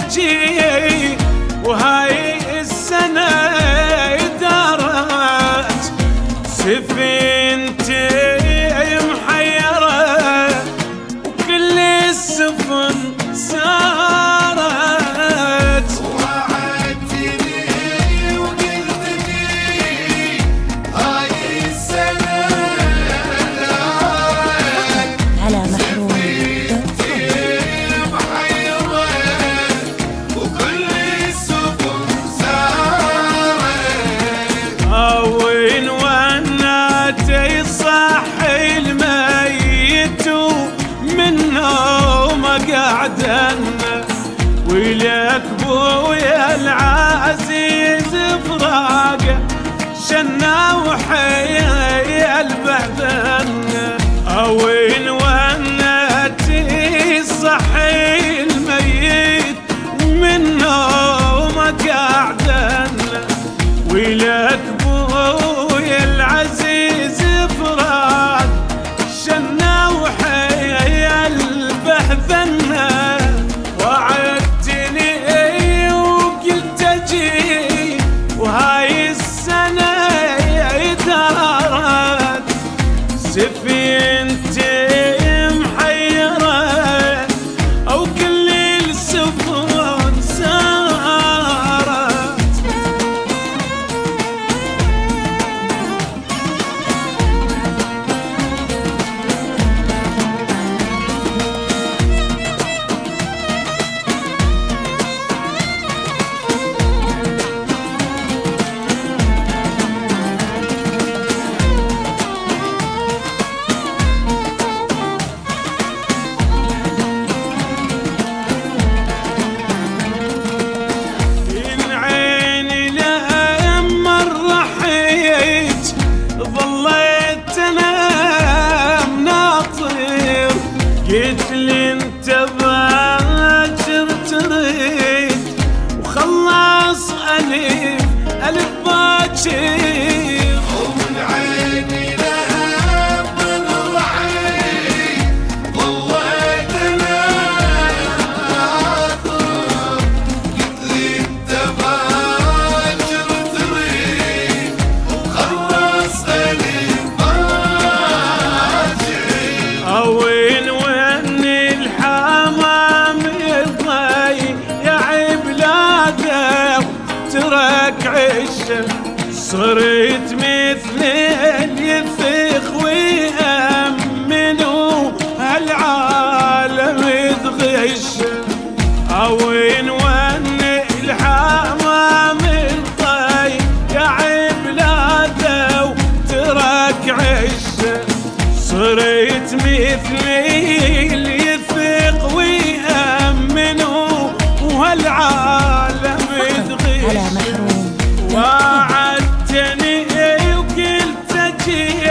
تجي وهاي السنة دارت سفينتي محيرة وكل السفن سارت. وعدتني وقلت لي هاي السنة دارت على محروم وين وناتي صاحي الميت ومنه ما قعدنا ولك بويا العزيز فراقه شنا وحيا البحثنا. وين وناتي صاحي الميت ومنه ما قعدنا ولك بويا العزيز فراق شنا وحيا البحثنا. وعدتني وقلت اجي وهاي السنة دارت سفينتي محيرة او كل السفن سارت. قلت لي انت باكر تريد وخلص ألف باكر ومن عيني لها من رحيل ظليت انا ناطر. قلت لي انت باكر تريد وخلص ألف باكر. وين الحمام يضي يا عبلاده ترك عشه صرت مثل اليفخ ويأمن هالعالم تغشه. وين الحمام يضي يا عبلاده ترك عشه صرت مثل اليفق ويأمنوا وهالعالم على تغش. محروم وعدتني وقلت اجي